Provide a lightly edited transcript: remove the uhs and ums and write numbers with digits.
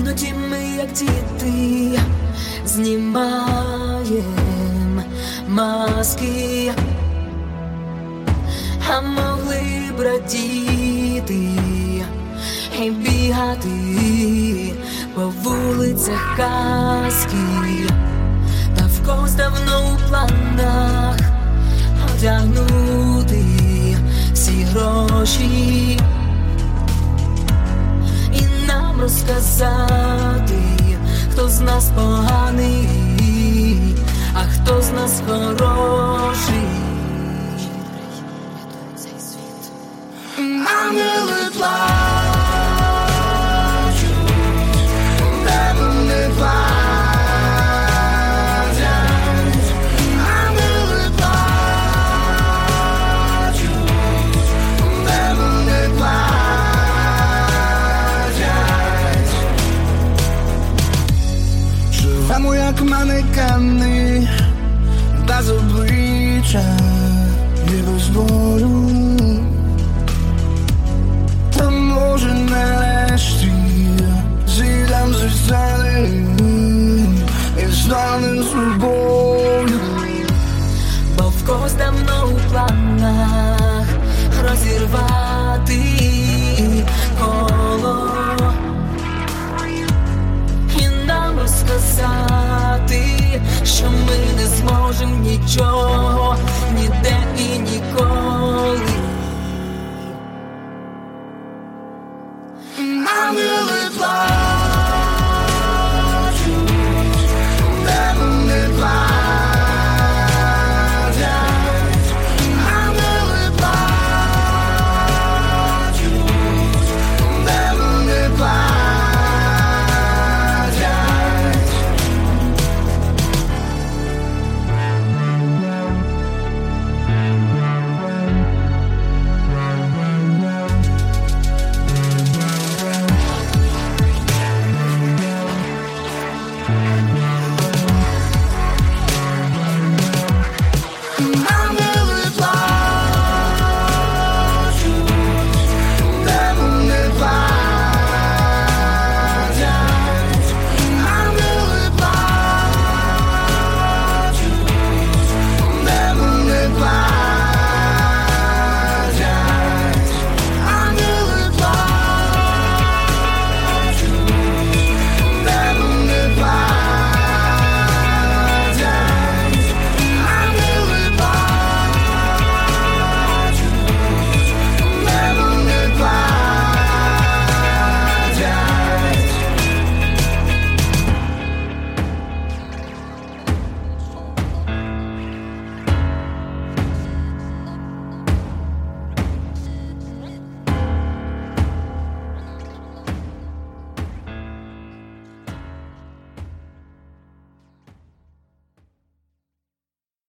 Іноді ми, як діти, знімаєм маски, а могли б радіти і бігати по вулицях казки. Та в когось давно у планах одягнути всі гроші і нам розказати, хто з нас поганий, а хто з нас хороший. Ангели плачуть, демони плачуть, ангели плачуть, демони плачуть. Живемо як манекени, без обличчя і без болю.